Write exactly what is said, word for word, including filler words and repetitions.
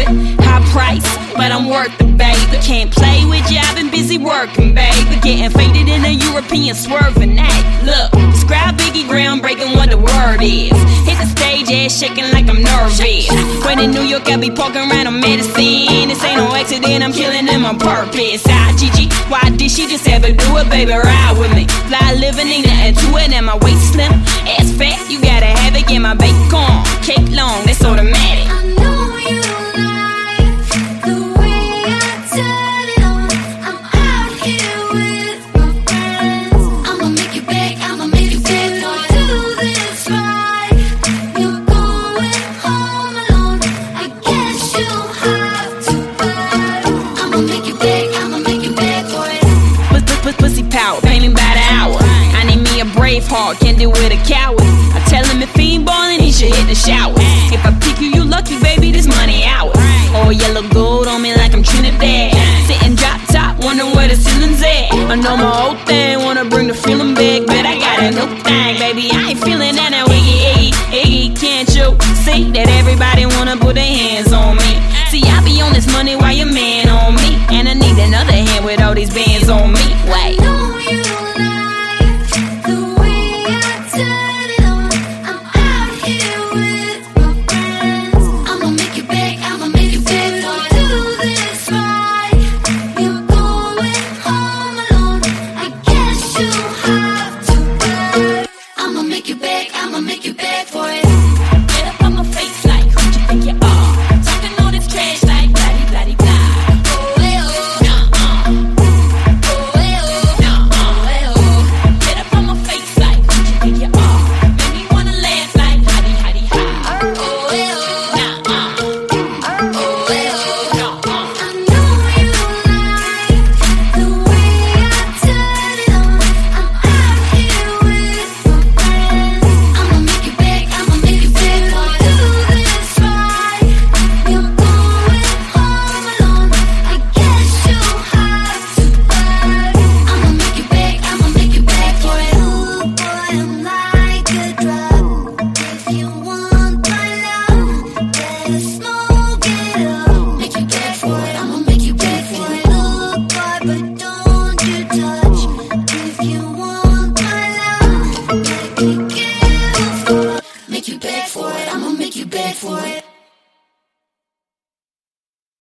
shit. High price, but I'm worth it, baby. Can't play with you, I've been busy working, baby. Getting faded in a European swerving. Hey, look, describe Biggie groundbreaking what the word is. Hit the stage, ass shaking like I'm nervous. When in New York, I be poking around on medicine. This ain't no accident, I'm killing them on purpose. Ah, Gigi, why did she just ever do it, baby? Ride with me. Fly living, ain't nothing to it, and my waist slim. Ass fat, you gotta have it, get my bacon. Cake long, that's automatic. I know you like the way I turn it on. I'm out here with my friends. I'ma make you beg, I'ma make you beg. Boy, do this right. You're going home alone. I guess you'll have to beg. I'ma make you beg, I'ma make you beg, boy. Put, put, put, pussy power, pay me by the hour. I need me a brave heart, can't deal with a coward. I tell him if he ain't ballin', he should hit the shower. If I pick you, you lucky, baby, this money ours. Oh, yellow gold on me like I'm Trinidad. Sitting drop top, wondering where the ceiling's at. I know my old thing, wanna bring the feeling back, but I got a new thing, baby. I ain't feeling that now, Iggy, Iggy, Iggy. Can't you see that everybody wanna put their hands on me? See, I be on this money while your man on me, and I need another hand with all these bands on me. Wait. I know you